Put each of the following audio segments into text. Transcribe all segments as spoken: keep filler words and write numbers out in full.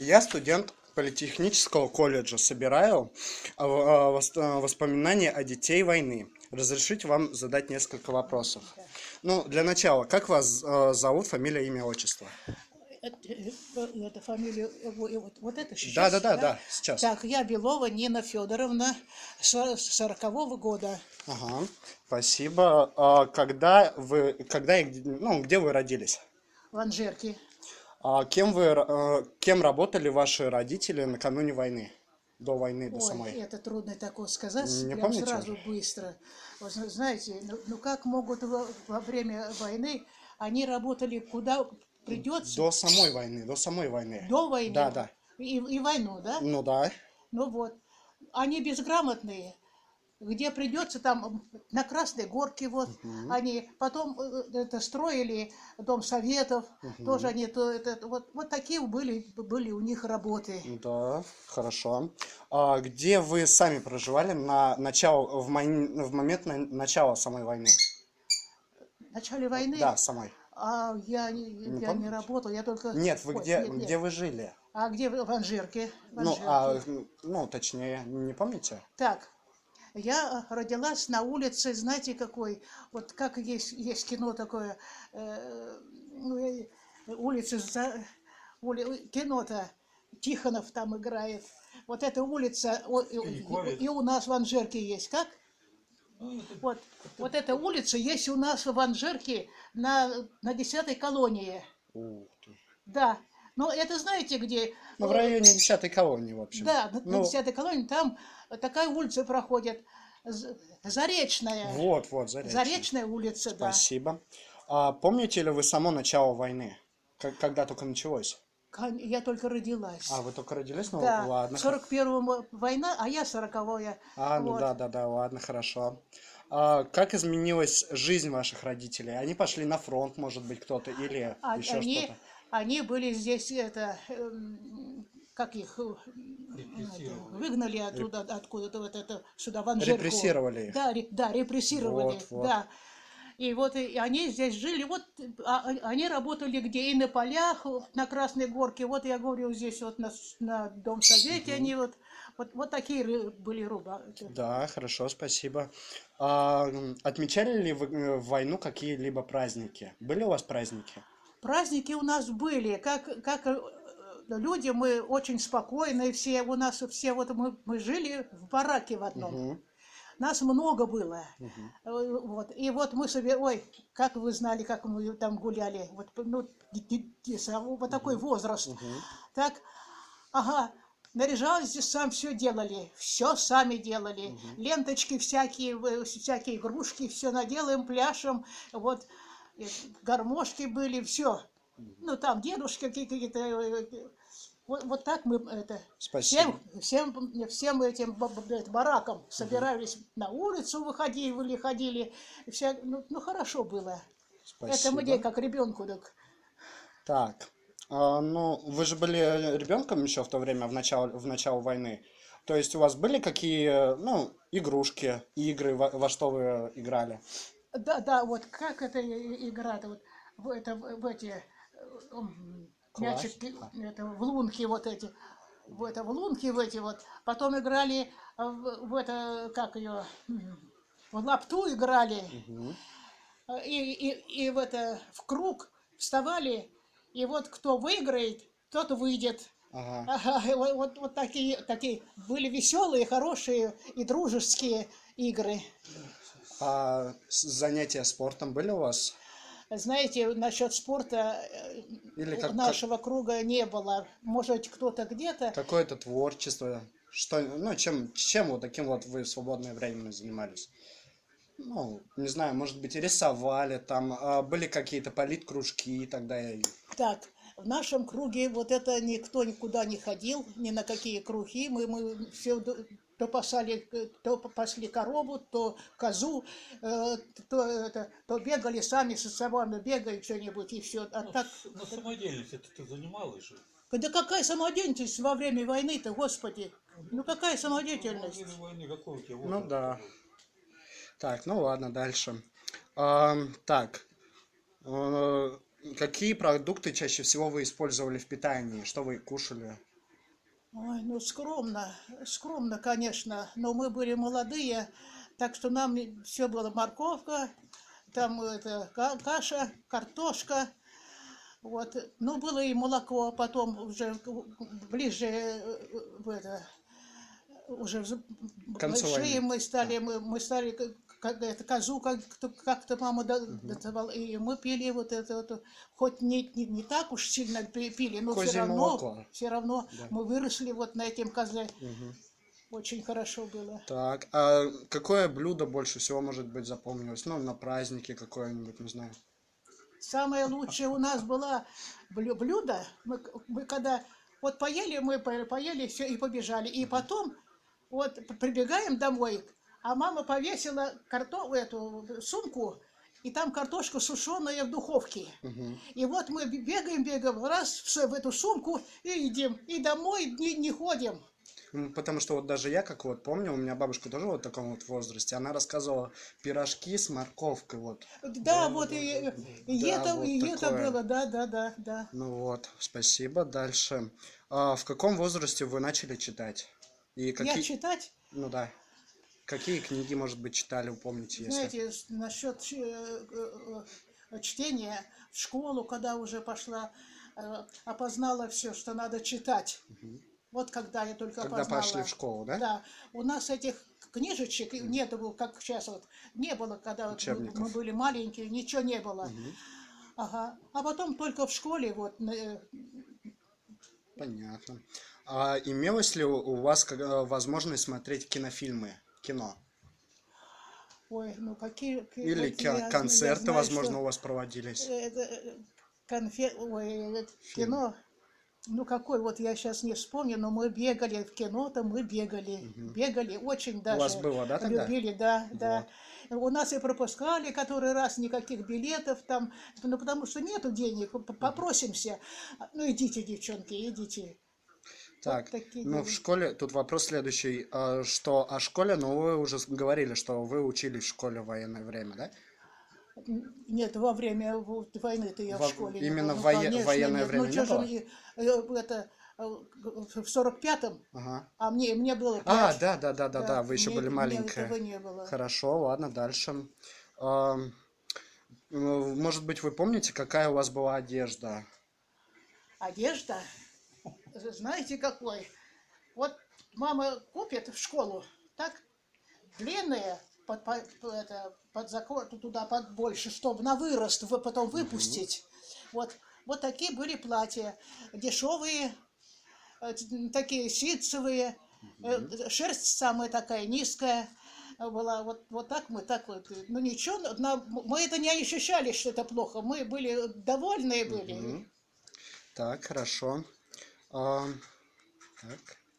Я студент политехнического колледжа. Собираю а, а, вос- а, воспоминания о детей войны. Разрешите вам задать несколько вопросов. Ну, для начала, как вас а, зовут, фамилия, имя, отчество? Это, э, это фамилия, э, во- э, вот, вот это Да, да, сейчас, да, да? да, сейчас. Так, я Белова Нина Федоровна, сорокового года, Ага, спасибо. А когда вы, когда и где, ну, где вы родились? в Анжерке. А кем вы, ра- а, кем работали ваши родители накануне войны? До войны, до Ой, самой? это трудно такое сказать, Не прям помните сразу уже? быстро. Вы зна- знаете, ну, ну как могут во, во время войны, они работали куда придется, До самой войны, до самой войны. до войны Да, да. и, и войну, да? Ну да. Ну вот, они безграмотные, где придется там на Красной Горке, вот Мгм, они потом э, это строили Дом Советов, тоже мгм. они то это вот вот такие были были у них работы. Да, хорошо. А где вы сами проживали на начало, в, мон- в момент на- начала самой войны? В начале войны, Да, самой. а я не Не я не помните? работал, я только Нет, вы ой где, нет нет, где вы жили? а где в в Анжерке, в Ну, а, Анжерке. ну, точнее, не помните? Так, я родилась на улице, знаете какой, вот как есть есть кино такое, э, ну, э, улица за ули- кино-то Тихонов там играет. Вот эта улица, о- и, и- и у нас в Анжерке есть. Как? Вот, вот эта улица есть у нас в Анжерке на, на десятой колонии. Ух ты. Да. Но это знаете где? Ну, в Э, районе десятой колонии, в общем. Да, на, на Ну, десятой колонии там такая улица проходит. З- Заречная. вот, вот, Заречье. Заречная улица, да. Спасибо. А помните ли вы само начало войны? Как- когда только началось? Кон- Я только А, родилась. вы только родились? Ну, Да, ладно. в х- сорок первом война, а я сороковая. А, ну Вот. да, да, да, ладно, хорошо. А как изменилась жизнь ваших родителей? Они пошли на фронт, может быть, кто-то, или А- еще Они, что-то? они были здесь, это, эм, как их, э, это, выгнали Реп- оттуда, откуда-то вот это, сюда, в Анжерку. Репрессировали их. Да, ре- да, Вот, репрессировали, вот. да. И вот и они здесь жили, вот а, а- они работали где и на полях, на Красной Горке, вот я говорю, здесь вот на, с- на Дом Совете Мгм. они вот, вот, вот такие ры- были руба. Да, хорошо, спасибо. А, м, отмечали ли вы э, в войну какие-либо праздники? Были у вас праздники? Праздники у нас были, как, как э, люди, мы очень спокойные все, у нас все, вот мы, мы жили в бараке в одном, Угу, нас много было, угу, Э, вот, и вот мы себе, ой, как вы знали, как мы там гуляли, вот, ну, ди- ди- ди- сам- вот такой угу, возраст, угу. так, ага, наряжались и сам все делали, все сами делали, ленточки всякие, э, всякие игрушки, все наделаем, пляшем, вот, э, гармошки были, все. Ну, там дедушки какие-то, э, э, вот, вот так мы это, Спасибо. всем, всем, всем этим ба- ба- это, баракам Мгм. собирались, на улицу выходили, ходили, вся, ну, ну, хорошо было. Это мне Спасибо. как ребенку, так. Так, а, ну, вы же были ребенком еще в то время, в начало, в начало войны. То есть у вас были какие, ну, игрушки, игры, во, во что вы играли? Да, да, вот как это и- игра-то, вот в, это, в, в эти э, м, Класс. мячики, А, это, в лунки вот эти, в это, в лунки в эти вот. Потом играли э, в, в это, как ее, м, в лапту играли, мгм. э, и, и, и в это, в круг вставали, и вот кто выиграет, тот выйдет. Ага. Ага, и вот, вот, вот такие, такие были веселые, хорошие и дружеские игры. А с- занятия спортом были у вас? Знаете, насчет спорта э, Или у как, как нашего круга не было. Может, кто-то где-то. какое-то творчество? Что, ну, чем, чем вот таким вот вы в свободное время занимались? Ну, не знаю, может быть, рисовали, там а, были какие-то политкружки тогда. и- Так, в нашем круге вот это никто никуда не ходил, ни на какие круги. Мы, мы все то пасали, э, то пасли корову, то козу, э, то, это, то бегали сами со собой, бегали что-нибудь и все. А Ну, так, с- на самодеятельности это ты занималась же. да какая самодеятельность во время войны-то, господи? Ну Ну, какая во самодеятельность? время войны какой у тебя Ну возраст да. был? Так, ну ладно, дальше. Ам, так, э, какие продукты чаще всего вы использовали в питании? Что вы кушали? Ой, ну скромно, скромно, конечно, но мы были молодые, так что нам все было морковка, там это ка- каша, картошка, вот. Ну было и молоко, а потом уже ближе э, в это уже вз- К концу большие войны. мы Да. стали, мы, мы стали как, как это, козу как-то, как-то мама да- Мгм. давала, и мы пили вот это вот, хоть не, не, не так уж сильно пи- пили, но все Козье равно, молоко. все равно Да. мы выросли вот на этом козле, Мгм. очень хорошо было. Так, а какое блюдо больше всего, может быть, запомнилось? Ну, на празднике какое-нибудь, не знаю. Самое лучшее у нас было блю- блюдо, мы, к- мы когда вот поели, мы по- поели все и побежали, и потом вот прибегаем домой, а мама повесила карто, эту сумку, и там картошка сушеная в духовке. Мгм. И вот мы бегаем, бегаем, раз все в эту сумку и едим, и домой не, не ходим. М, Потому что вот даже я, как вот помню, у меня бабушка тоже вот в таком вот возрасте, она рассказывала пирожки с морковкой, вот. Да, Да, вот да, да, и, да. и Да, это, вот и это такое. было, да, да, да, да. Ну вот, спасибо. Дальше. А в каком возрасте вы начали читать? И Я какие, читать. ну да, какие книги, может быть, читали, упомните, если? Знаете, с- насчет э, э, чтения в школу, когда уже пошла, э, опознала все, что надо читать. Мгм. Вот когда я только Когда пошли в опознала. школу, да? Да, у нас этих книжечек нет было, как сейчас вот, не было, когда вот мы, мы Учебников. были маленькие, ничего не было. Мгм. Ага. А потом только в школе вот э, Понятно. А имелось ли у у вас как- э, возможность смотреть кинофильмы, кино? ой, ну какие, какие- Или вот ко- я, зн- я концерты, знаю, возможно, что у вас проводились? это э, конфет, ой, э, Фильм. кино. Ну, какой, вот я сейчас не вспомню, но мы бегали в кино-то, мы бегали. Мгм. Бегали, очень У вас даже было, да, тогда? любили, да, да. Вот. У нас и пропускали который раз, никаких билетов там, ну, потому что нету денег, п- попросимся. А, Ну, идите, девчонки, идите. Вот Так, такие ну в были. школе, тут вопрос следующий, а, что о школе, ну вы уже с- говорили, что вы учились в школе в военное время, да? Н- Нет, во время в- войны-то я в Во- школе не была. именно в Ну, вое- конечно, военное нет. Ну, время не что же, было? и, э, это, э, в сорок пятом, Ага. а мне, мне было А, пять. да, да, да, да, да, Да, вы еще мне, были мне маленькая. этого не было. Хорошо, ладно, дальше. Ам, ну, может быть, вы помните, какая у вас была одежда? Одежда, знаете какой? Вот мама купит в школу, так, длинные, под, по- по- это, под закор, туда под больше, чтобы на вырост вы потом Мгм. выпустить. Вот, вот такие были платья, дешевые, э, т- такие ситцевые, Мгм. э, шерсть самая такая низкая была. Вот, вот так мы, так вот. Ну ничего, на- мы это не ощущали, что это плохо. Мы были довольные были. Мгм. Так, хорошо. Ам, так.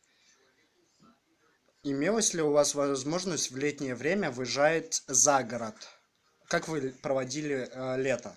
Имелась ли у вас возможность в летнее время выезжать за город? Как вы проводили э, лето?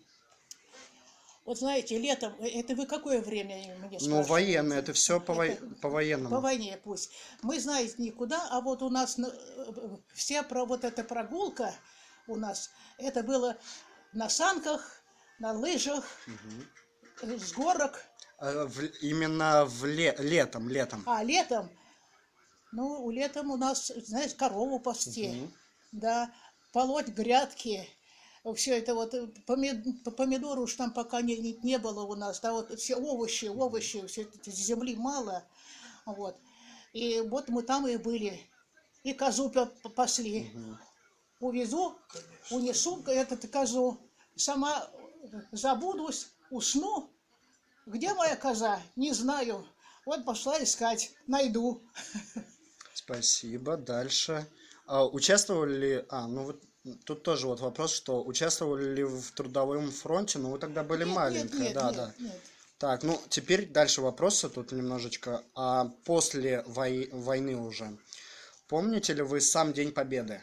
Вот знаете, летом, э, это вы какое время мне Ну, военное, спрашиваете? это все по, Это вой- по по военному. войне пусть. Мы, знаете, никуда, а вот у нас на- э, вся про вот эта прогулка у нас, это было на санках, на лыжах, Мгм. э, с горок, А, в- именно в ле- летом, летом. а летом, ну, летом у нас, знаешь, корову пасти, Мгм. да, полоть грядки, все это вот, э, поми- по- помидоры уж там пока не, не, не было у нас, да, вот все овощи, овощи, все это земли мало, вот. И вот мы там и были, и козу па- па- пасли. Мгм. Увезу, унесу этот козу, сама забудусь, усну. Где моя коза? Не знаю. Вот пошла искать, найду. Спасибо. Дальше. А, участвовали ли... А, ну вот тут тоже вот вопрос, что участвовали ли вы в трудовом фронте, но вы тогда были Нет, нет, маленькая, нет, да, нет, да. нет. Так, ну теперь дальше вопросы тут немножечко. А после вой- войны уже, помните ли вы сам День Победы?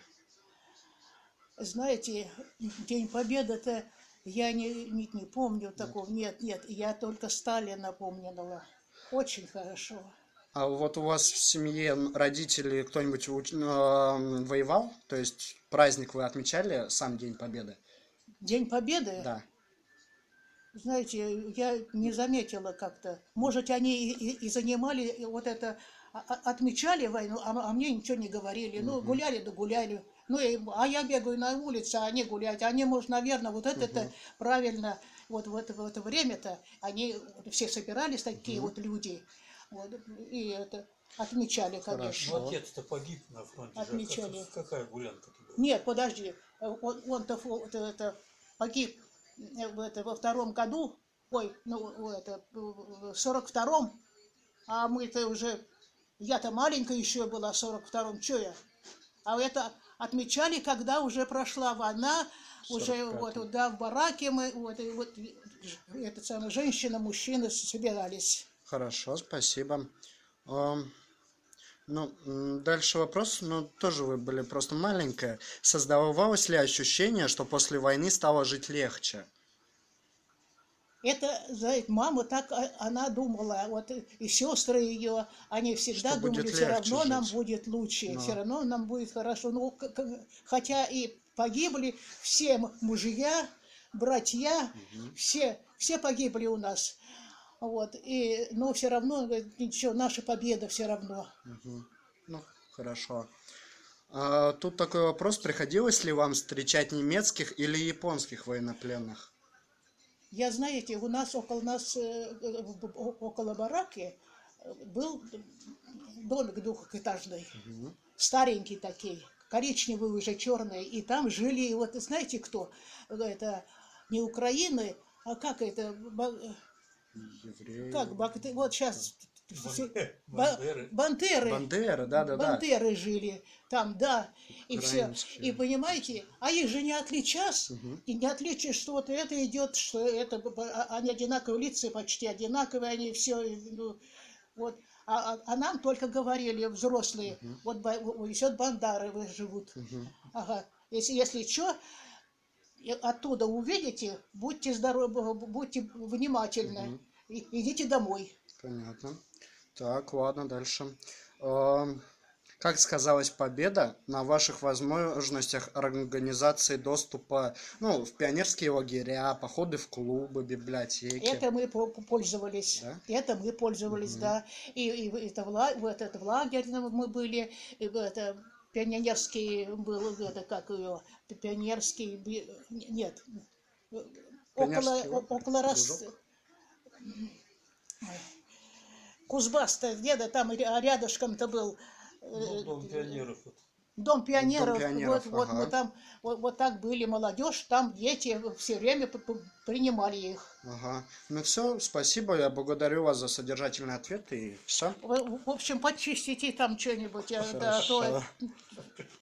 Знаете, День Победы-то я не, не, не помню Нет. такого. Нет, нет, я только Сталина помнила. Очень хорошо. А вот у вас в семье м, родители кто-нибудь уч- м, воевал? То есть праздник вы отмечали, сам День Победы? День Победы? Да. знаете, я не заметила как-то. Может, они и, и- и занимали, и вот это, а- а- отмечали войну, а, м- а мне ничего не говорили. Ну, Мгм. гуляли, да гуляли. Ну, и- а я бегаю на улице, а они гуляют. Они, может, наверное, вот это-то Мгм. правильно, вот в это, в это время-то они вот все собирались, такие Мгм. вот люди, вот, и это отмечали, Ну, конечно. Хорошо. отец-то погиб на фронте же. А как- Отмечали. какая гулянка-то была? Нет, подожди, э, он, он-то фо- это, это, погиб э, в это, во втором году, ой, ну, в это, в сорок втором, а мы-то уже, я-то маленькая еще была в сорок втором, что я? А это отмечали, когда уже прошла война, уже вот, сорок пятом. вот, да, в бараке мы, вот, и вот, это самое, женщина, мужчины собирались. Хорошо, спасибо. Ам, Ну, м, дальше вопрос, ну, тоже вы были просто маленькая. Создавалось ли ощущение, что после войны стало жить легче? Это, знаете, мама так, а, она думала, вот и и сестры ее, они всегда Что думали, будет все легче равно нам жить? будет лучше, все Но. равно нам будет хорошо. Ну, к- к- хотя и погибли все м- мужья, братья, Мгм, все, все погибли у нас. Вот, и, но все равно, говорит, ничего, наша победа все равно. мгм. Ну, хорошо. А, тут такой вопрос, приходилось ли вам встречать немецких или японских военнопленных? Я, знаете, у нас около нас, э, э, б- о- около бараки э, был домик двухэтажный. Мгм. Старенький такие, коричневые уже черные, и там жили, вот знаете кто, это не Украины, а как это, ба- как, Евреи. бак- вот сейчас Бандеры. Бандеры. Бандеры, Бандеры, да-да-да. Бандеры жили там, да, и все. И Украинские. понимаете, а их же не отличишь, Мгм, и не отличишь, что вот это идет, что это, б- б- а- они одинаковые лица, почти одинаковые, они все, вот. А, а- а нам только говорили взрослые, мгм, вот еще Бандары вы живут. мгм, Ага. Если, если что, оттуда увидите, будьте здоровы, будьте внимательны, мгм. и- идите домой. Понятно. Так, ладно, дальше. Ам, Как сказалась победа на ваших возможностях организации доступа, ну, в пионерские лагеря, походы в клубы, библиотеки? Это мы по- по- пользовались. Да? Это мы пользовались, Мгм. да. И, и в- это в, ла- в этот в лагерь мы были, и в это пионерский был, это как ее, пионерский, би- нет, около, Пионерский о- лагерь, около раз, кружок. Кузбасс-то где-то там ря- рядышком-то был Ну, э, дом пионеров. Вот. Дом Дом пионеров. Вот, пионеров, вот мы ага. там, вот, вот так были, молодежь, там дети все время п- п- принимали их. Ага. Ну все, спасибо, я благодарю вас за содержательный ответ и все. В, в общем, почистите там что-нибудь, а, да, а то Хорошо.